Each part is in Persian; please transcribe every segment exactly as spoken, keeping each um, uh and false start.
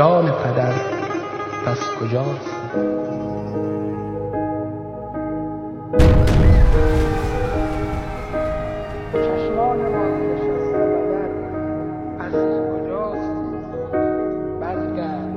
جان پدر پس کجاست؟ چشمان ما نشسته بدر پس کجاست؟ برگرد.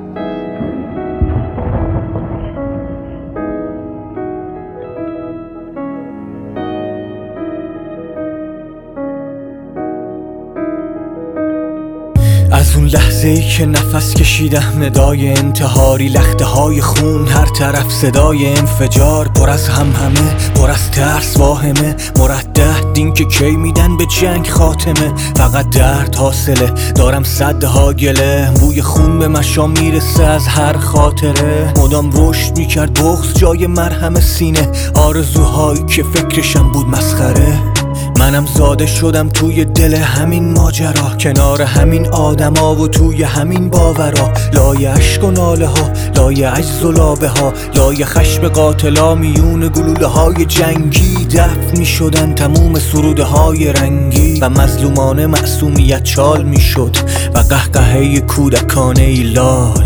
از اون لحظه ای که نفس کشیدم ندای انتحاری، لخته های خون هر طرف، صدای انفجار پر از همهمه، پر از ترس واهمه، مردد این که کی میدن به جنگ خاتمه. فقط درد حاصله، دارم صدها گله، بوی خون به مشام میرسه از هر خاطره. مدام رشد میکرد بغض جای مرهم سینه، آرزوهایی که فکرشم بود مسخره. منم زاده شدم توی دل همین ماجرا، کنار همین آدما و توی همین باورا. لای عشق و ناله ها، لای عجز و لابه ها، لای خشم قاتلا، میون گلوله های جنگی دفن می شدن تموم سروده های رنگی. و مظلومانه معصومیت چال می شد و قهقهه کودکانه ای لال.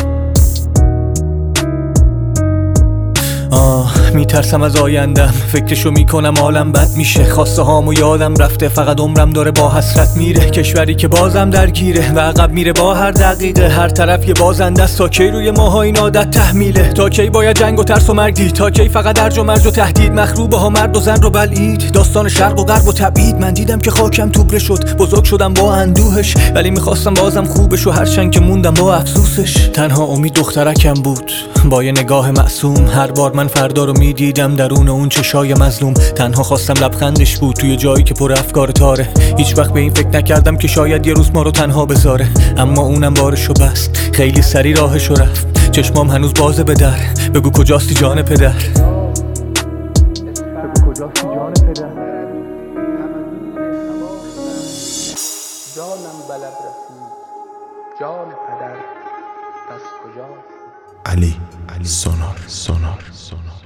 آه میترسم از آیندم، فکرشو میکنم عالم بد میشه. خواسته هامو یادم رفته، فقط عمرم داره با حسرت میره. کشوری که بازم درگیره و عقب میره با هر دقیقه، هر طرف یه بازنده است. تا کی روی ماها این عادت تحمیله؟ تا کی باید جنگ و ترس و مرگ دید؟ تا کی فقط درج و مرج و تهدید؟ مخروبه ها مرد و زن رو بلعید، داستان شرق و غرب و تبعید. من دیدم که خاکم توبره شد، بزرگ شدم با اندوهش، ولی میخواستم بازم خوبش و هرچند که موندم با افسوسش. تنها امید دخترکم بود با یه نگاه معصوم. هر بار من فردا رو میدیدم درون اون چشای مظلوم، تنها خواستم لبخندش بود توی جایی که پر افکار تاره. هیچ وقت به این فکر نکردم که شاید یه روز ما رو تنها بذاره، اما اونم بارشو بست، خیلی سری راهشو رفت. چشمام هنوز بازه به در، بگو کجاستی جان پدر؟ بگو کجاستی جان پدر؟ جانم بلد رسید، جان پدر پس کجاست؟ علی علی سونار سونار سونار